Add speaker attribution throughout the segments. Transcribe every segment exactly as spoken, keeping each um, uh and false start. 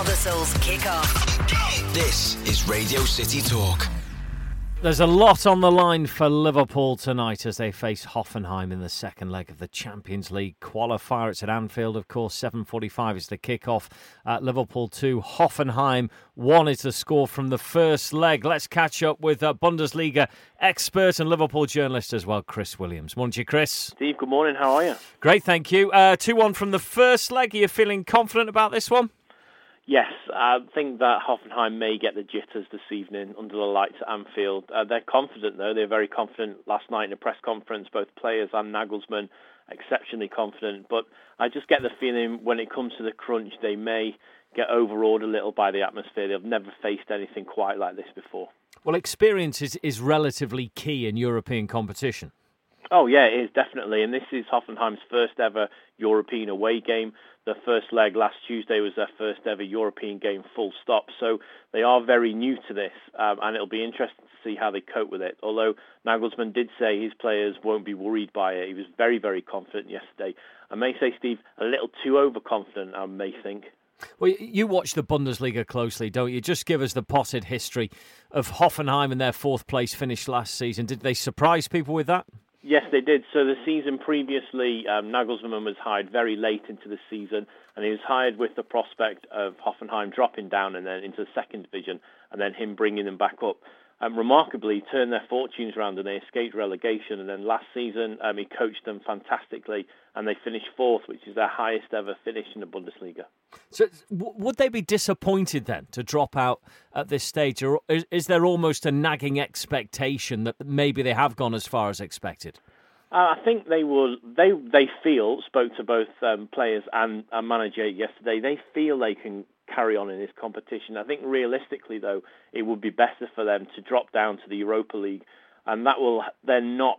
Speaker 1: Huddersfield's kick-off.
Speaker 2: This is Radio City Talk.
Speaker 3: There's a lot on the line for Liverpool tonight as they face Hoffenheim in the second leg of the Champions League qualifier. It's at Anfield, of course. seven forty-five is the kick-off. At Liverpool two, Hoffenheim one is the score from the first leg. Let's catch up with uh, Bundesliga expert and Liverpool journalist as well, Chris Williams. Morning to you, Chris.
Speaker 4: Steve, good morning. How are you?
Speaker 3: Great, thank you. Uh, two one from the first leg. Are you feeling confident about this one?
Speaker 4: Yes, I think that Hoffenheim may get the jitters this evening under the lights at Anfield. Uh, they're confident, though. They're very confident last night in a press conference, both players and Nagelsmann, exceptionally confident. But I just get the feeling when it comes to the crunch, they may get overawed a little by the atmosphere. They've never faced anything quite like this before.
Speaker 3: Well, experience is, is relatively key in European competition.
Speaker 4: Oh, yeah, it is, definitely. And this is Hoffenheim's first ever European away game. The first leg last Tuesday was their first ever European game, full stop. So they are very new to this, um, and it'll be interesting to see how they cope with it. Although Nagelsmann did say his players won't be worried by it. He was very, very confident yesterday. I may say, Steve, a little too overconfident, I may think.
Speaker 3: Well, you watch the Bundesliga closely, don't you? Just give us the potted history of Hoffenheim and their fourth place finish last season. Did they surprise people with that?
Speaker 4: Yes, they did. So the season previously, um, Nagelsmann was hired very late into the season, and he was hired with the prospect of Hoffenheim dropping down and then into the second division, and then him bringing them back up. Um, remarkably, he turned their fortunes around and they escaped relegation. And then last season, um, he coached them fantastically, and they finished fourth, which is their highest ever finish in the Bundesliga.
Speaker 3: So, w- would they be disappointed then to drop out at this stage, or is, is there almost a nagging expectation that maybe they have gone as far as expected?
Speaker 4: Uh, I think they will. They they feel spoke to both um, players and a manager yesterday. They feel they can carry on in this competition. I think realistically, though, it would be better for them to drop down to the Europa League, and that will then not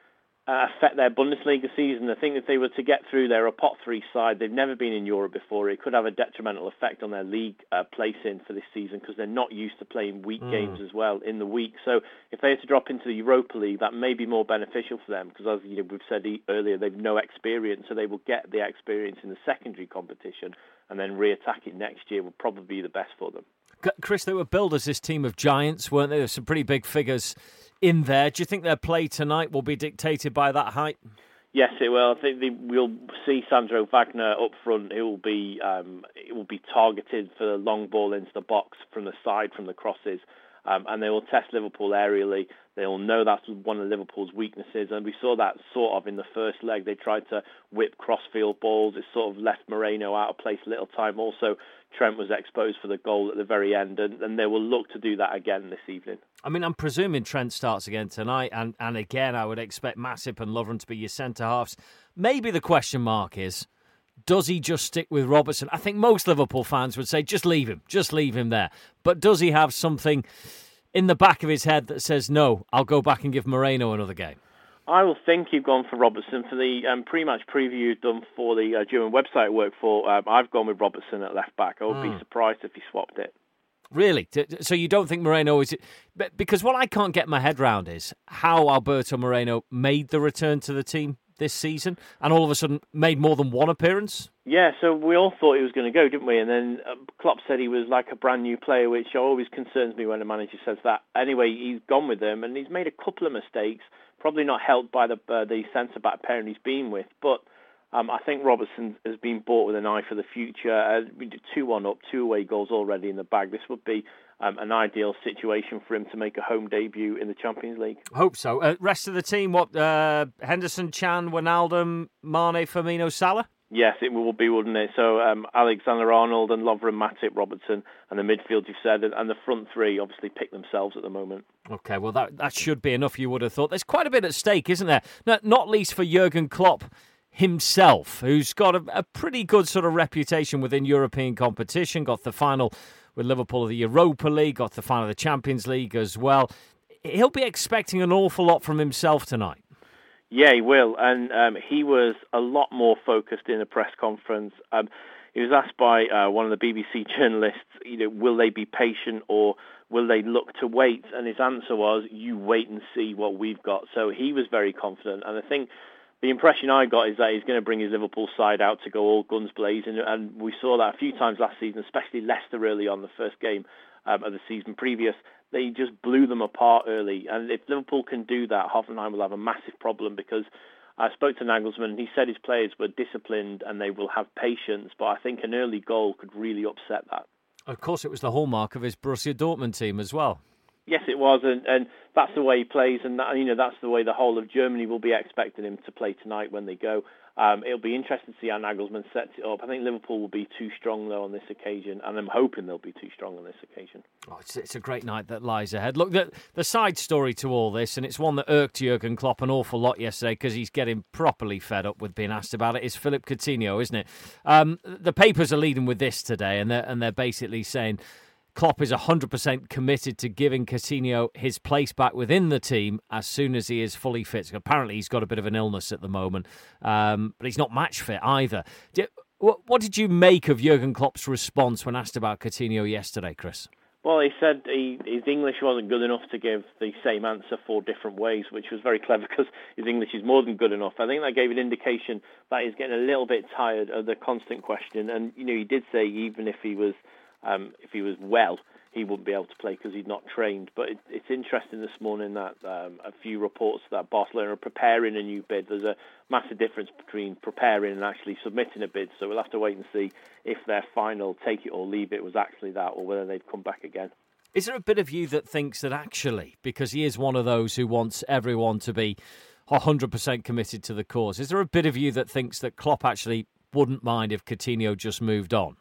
Speaker 4: uh, affect their Bundesliga season. I think if they were to get through, they're a pot three side. They've never been in Europe before. It could have a detrimental effect on their league uh, placing for this season because they're not used to playing week mm. games as well in the week. So if they had to drop into the Europa League, that may be more beneficial for them because, as you know, we've said earlier, they've no experience, so they will get the experience in the secondary competition, and then re-attack it next year will probably be the best for them.
Speaker 3: Chris, they were billed as this team of giants, weren't they? There's some pretty big figures in there. Do you think their play tonight will be dictated by that height?
Speaker 4: Yes, it will. I think they, we'll see Sandro Wagner up front. It will be um, it will be targeted for the long ball into the box from the side, from the crosses. Um, and they will test Liverpool aerially. They will know that's one of Liverpool's weaknesses, and we saw that sort of in the first leg. They tried to whip crossfield balls. It sort of left Moreno out of place a little time. Also, Trent was exposed for the goal at the very end, and, and they will look to do that again this evening.
Speaker 3: I mean, I'm presuming Trent starts again tonight, and, and again, I would expect Masip and Lovren to be your centre-halves. Maybe the question mark is, does he just stick with Robertson? I think most Liverpool fans would say, just leave him, just leave him there. But does he have something in the back of his head that says, no, I'll go back and give Moreno another game?
Speaker 4: I will think you've gone for Robertson. For the um, pre-match preview done for the uh, German website I work for, um, I've gone with Robertson at left-back. I would mm. be surprised if he swapped it.
Speaker 3: Really? So you don't think Moreno is... Because what I can't get my head round is how Alberto Moreno made the return to the team this season and all of a sudden made more than one appearance?
Speaker 4: Yeah, so we all thought he was going to go, didn't we? And then uh, Klopp said he was like a brand new player, which always concerns me when a manager says that. Anyway, he's gone with them and he's made a couple of mistakes, probably not helped by the uh, the centre-back pairing he's been with. But um, I think Robertson has been bought with an eye for the future. Uh, we did two one up, two away goals already in the bag. This would be Um, an ideal situation for him to make a home debut in the Champions League.
Speaker 3: Hope so. Uh, rest of the team, what? Uh, Henderson, Chan, Wijnaldum, Mane, Firmino, Salah?
Speaker 4: Yes, it will be, wouldn't it? So um, Alexander-Arnold and Lovren, Matip, Robertson, and the midfield you've said, and the front three obviously pick themselves at the moment.
Speaker 3: Okay, well that that should be enough, you would have thought. There's quite a bit at stake, isn't there? Not, not least for Jurgen Klopp himself, who's got a, a pretty good sort of reputation within European competition, got the final with Liverpool of the Europa League, got the final of the Champions League as well. He'll be expecting an awful lot from himself tonight.
Speaker 4: Yeah, he will. And um, he was a lot more focused in a press conference. Um, he was asked by uh, one of the B B C journalists, you know, will they be patient or will they look to wait? And his answer was, you wait and see what we've got. So he was very confident. And I think the impression I got is that he's going to bring his Liverpool side out to go all guns blazing, and we saw that a few times last season, especially Leicester early on the first game um, of the season previous. They just blew them apart early, and if Liverpool can do that, Hoffenheim will have a massive problem, because I spoke to Nagelsmann and he said his players were disciplined and they will have patience, but I think an early goal could really upset that.
Speaker 3: Of course, it was the hallmark of his Borussia Dortmund team as well.
Speaker 4: Yes, it was, and, and that's the way he plays, and that, you know that's the way the whole of Germany will be expecting him to play tonight when they go. Um, it'll be interesting to see how Nagelsmann sets it up. I think Liverpool will be too strong, though, on this occasion, and I'm hoping they'll be too strong on this occasion.
Speaker 3: Oh, it's, it's a great night that lies ahead. Look, the, the side story to all this, and it's one that irked Jurgen Klopp an awful lot yesterday because he's getting properly fed up with being asked about it, is Philippe Coutinho, isn't it? Um, the papers are leading with this today, and they're, and they're basically saying Klopp is one hundred percent committed to giving Coutinho his place back within the team as soon as he is fully fit. Apparently, he's got a bit of an illness at the moment, um, but he's not match fit either. Did, what, what did you make of Jurgen Klopp's response when asked about Coutinho yesterday, Chris?
Speaker 4: Well, he said he, his English wasn't good enough to give the same answer four different ways, which was very clever because his English is more than good enough. I think that gave an indication that he's getting a little bit tired of the constant question. And, you know, he did say even if he was Um, if he was well, he wouldn't be able to play because he'd not trained. But it, it's interesting this morning that um, a few reports that Barcelona are preparing a new bid. There's a massive difference between preparing and actually submitting a bid. So we'll have to wait and see if their final take it or leave it was actually that, or whether they'd come back again.
Speaker 3: Is there a bit of you that thinks that actually, because he is one of those who wants everyone to be one hundred percent committed to the cause, is there a bit of you that thinks that Klopp actually wouldn't mind if Coutinho just moved on?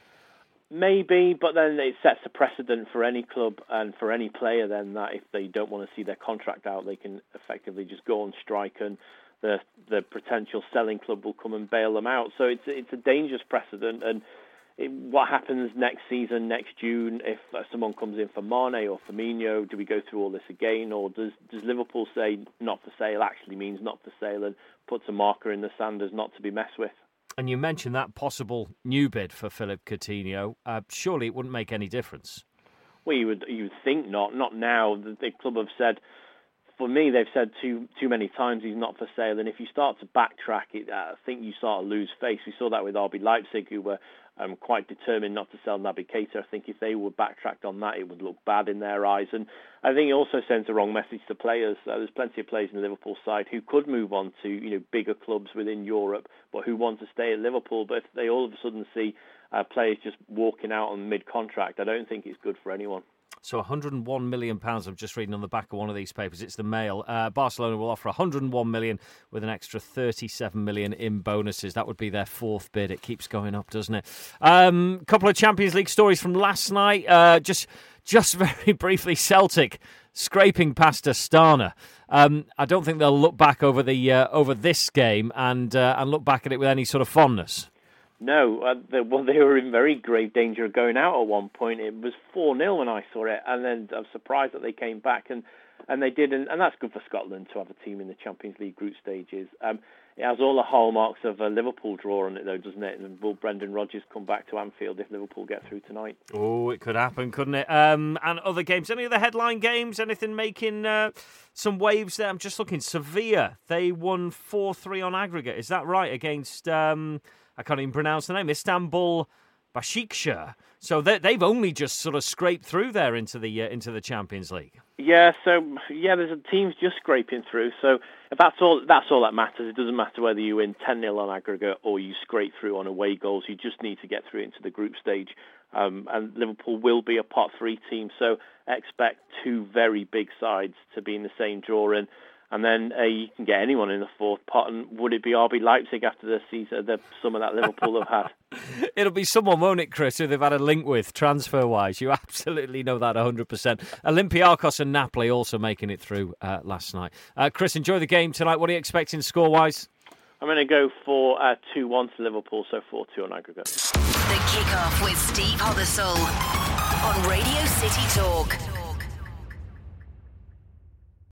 Speaker 4: Maybe, but then it sets a precedent for any club and for any player then that if they don't want to see their contract out, they can effectively just go on strike and the the potential selling club will come and bail them out. So it's it's a dangerous precedent. And it, what happens next season, next June, if someone comes in for Mane or Firmino, do we go through all this again? Or does, does Liverpool say not for sale actually means not for sale and puts a marker in the sand as not to be messed with?
Speaker 3: And you mentioned that possible new bid for Philippe Coutinho. Uh, surely it wouldn't make any difference.
Speaker 4: Well, you would you would think not. Not now. The, the club have said, for me, they've said too too many times he's not for sale. And if you start to backtrack it, I think you start to lose face. We saw that with R B Leipzig, who were um, quite determined not to sell Naby Keita. I think if they were backtracked on that, it would look bad in their eyes. And I think it also sends the wrong message to players. Uh, there's plenty of players in the Liverpool side who could move on to you know bigger clubs within Europe, but who want to stay at Liverpool. But if they all of a sudden see uh, players just walking out on mid-contract, I don't think it's good for anyone.
Speaker 3: So one hundred one million pounds, I'm just reading on the back of one of these papers, it's the Mail. Uh, Barcelona will offer one hundred one million pounds with an extra thirty-seven million pounds in bonuses. That would be their fourth bid. It keeps going up, doesn't it? A um, couple of Champions League stories from last night. Uh, just just very briefly, Celtic scraping past Astana. Um, I don't think they'll look back over the uh, over this game and uh, and look back at it with any sort of fondness.
Speaker 4: No, uh, they, well, they were in very grave danger of going out at one point. It was four nil when I saw it, and then I was surprised that they came back, and, and they did, and, and that's good for Scotland to have a team in the Champions League group stages. Um, it has all the hallmarks of a Liverpool draw on it, though, doesn't it? And will Brendan Rodgers come back to Anfield if Liverpool get through tonight?
Speaker 3: Oh, it could happen, couldn't it? Um, and other games, any other headline games, anything making uh, some waves there? I'm just looking. Sevilla, they won four three on aggregate. Is that right? Against... Um, I can't even pronounce the name, Istanbul Başakşehir. So they've only just sort of scraped through there into the uh, into the Champions League.
Speaker 4: Yeah, so yeah, there's a team's just scraping through. So if that's all, that's all that matters. It doesn't matter whether you win ten nil on aggregate or you scrape through on away goals. You just need to get through into the group stage. Um, and Liverpool will be a pot three team. So expect two very big sides to be in the same draw. And And then uh, you can get anyone in the fourth pot. And would it be R B Leipzig after the season, the summer that Liverpool have had?
Speaker 3: It'll be someone, won't it, Chris, who they've had a link with transfer-wise. You absolutely know that one hundred percent. Olympiacos and Napoli also making it through uh, last night. Uh, Chris, enjoy the game tonight. What are you expecting score-wise?
Speaker 4: I'm going to go for uh, two one to Liverpool, so four two on aggregate.
Speaker 1: The Kickoff with Steve Hothersall on Radio City Talk.